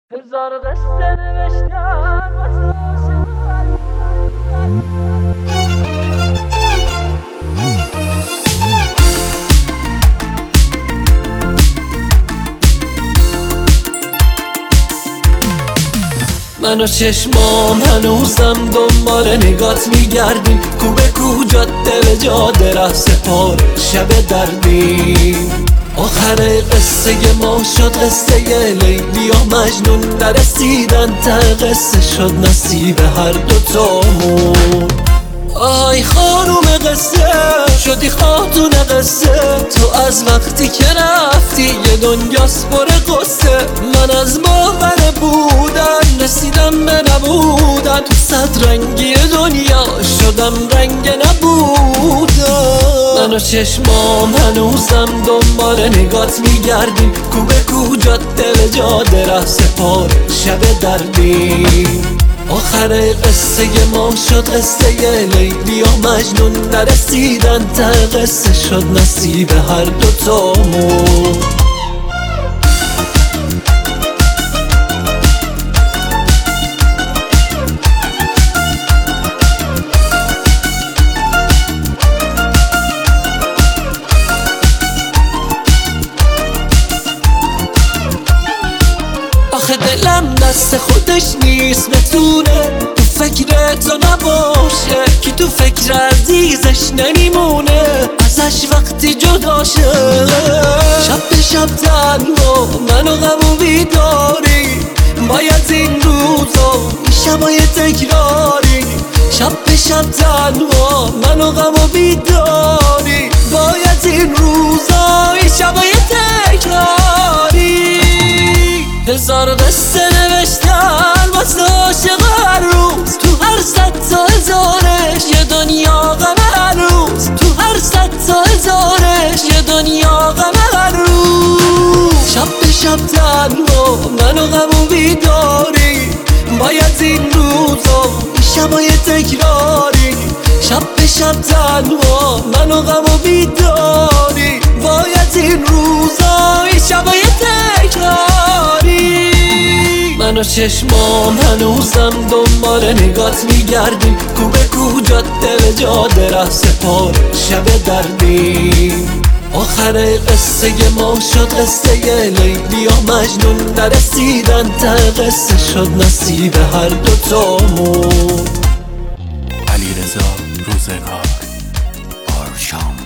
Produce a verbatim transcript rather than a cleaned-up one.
هزار قصه نوشتم واسه عاشقان. من و چشمام هنوزم دنبال نگات میگردیم، کو به کو جاده به جاده ره سپار شب دردیم. آخر قصه ما شد قصه لیلی و مجنون، نرسیدن ته قصه شد نصیب هر دوتامون. آی خانوم قصه شدی خاتون قصه، تو از وقتی که رفتی یه دنیاست پر قصه. من از باور بودن رسیدم به نبودن، تو صد رنگی دنیا شدم رنگ نبودن. من و چشمام هنوزم دنبال نگات میگردیم، کو به کو جاده به جاده ره سپار شب دردیم. آخر قصه ما شد قصه لیلی و مجنون، نرسیدن ته قصه شد نصیب هر دوتامون. آخه دلم دست خودش نیست بتونه تو فکر تو نباشه، کی تو فکر عزیزش نمیمونه ازش وقتی جدا شه. شب به شب تنها منو غم و بیداری، باید این روزا این شبای تکراری. شب به شب تنها منو غم و بیداری، باید این روزا این شبای تکراری. هزار قصه نوشتن واسه عاشق هر روز، تو هر صد تا هزارش یه دنیا غم هر روز. تو هر صد تا هزارش یه دنیا غم هر روز. شب به شب تنها منو غم و بیداری، باید این روزا این شبای تکراری. شب به شب تنها منو غم و بیداری، باید این روزا این شبای تکراری. من و چشمام هنوزم دنبال نگات میگردیم، کو به کو جاده به جاده ره سپار شب دردیم. آخر قصه ما شد قصه لیلی و مجنون، نرسیدن ته قصه شد نصیب هر دوتامون. علیرضا روزگار آرشام.